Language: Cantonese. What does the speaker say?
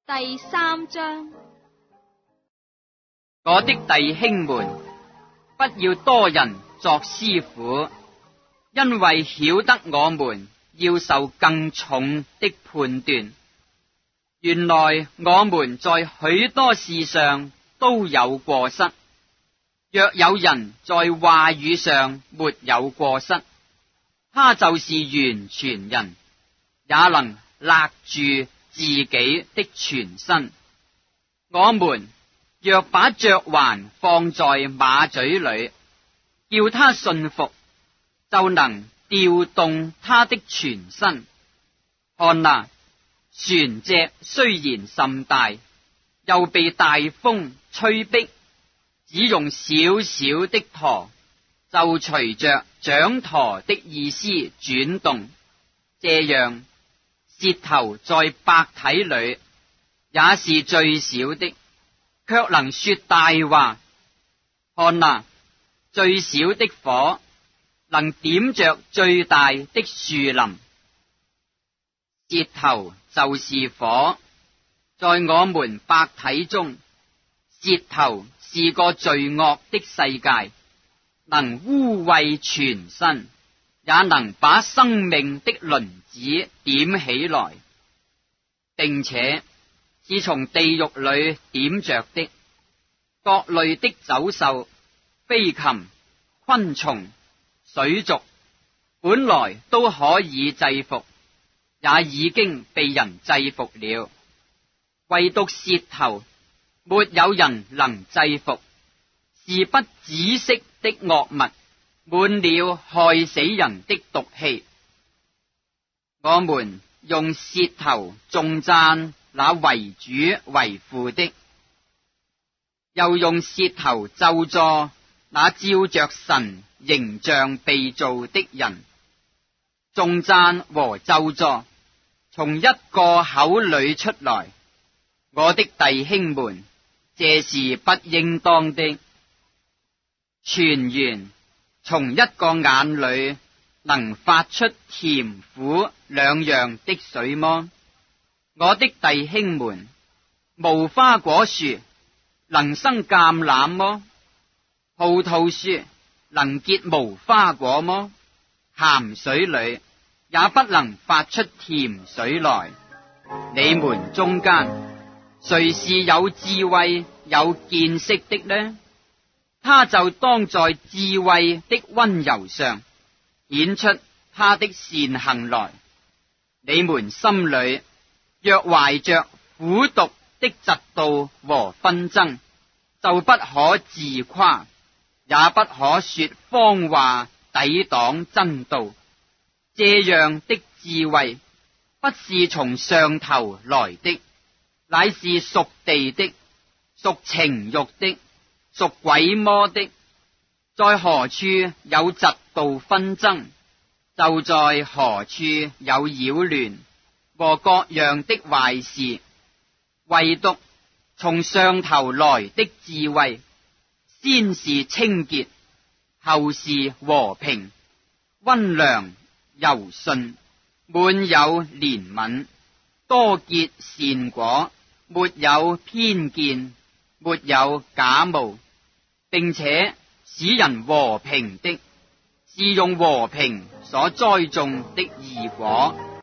第3章。 我的弟兄們，不要多人作師傅，因為曉得我們要受更重的判斷。原來我們在許多事上都有過失。若有人在話語上沒有過失，他就是完全人，也能勒住自己的全身。我們若把嚼環放在馬嘴裏，叫他順服，就能調動他的全身。看哪，船隻雖然甚大，又被大風吹逼，只用小小的舵，就隨着掌舵的意思轉動。這樣，舌頭在百體裏也是最小的，卻能說大話。看哪，最小的火能點着最大的樹林。舌頭就是火，在我們百體中，舌頭是個罪惡的世界，能污穢全身，也能把生命的輪子點起來，並且是從地獄裏點着的。各類的走獸、飛禽、昆蟲、水族，本來都可以制服，也已經被人制服了，唯獨舌頭沒有人能制服，是不止息的惡物，滿了害死人的毒氣。我們用舌頭頌讚那為主為父的，又用舌頭咒詛那照着神形象被造的人。頌讚和咒詛從一個口裏出來，我的弟兄們，這是不應當的。泉源從一個眼裏能發出甜苦兩樣的水麼？我的弟兄們，無花果樹能生橄欖麼？葡萄樹能結無花果麼？鹹水裏也不能發出甜水來。你們中間誰是有智慧有見識的呢？他就當在智慧的溫柔上顯出他的善行來。你們心裏若懷着苦毒的嫉妒和紛爭，就不可自誇，也不可說謊話抵擋真道。這樣的智慧不是從上頭來的，乃是屬地的，屬情慾的，屬鬼魔的。在何處有嫉妒紛爭，就在何處有擾亂和各樣的壞事。唯獨從上頭來的智慧，先是清潔，後是和平，溫良柔順，滿有憐憫，多結善果，沒有偏見，沒有假冒，並且使人和平的，是用和平所栽種的義果。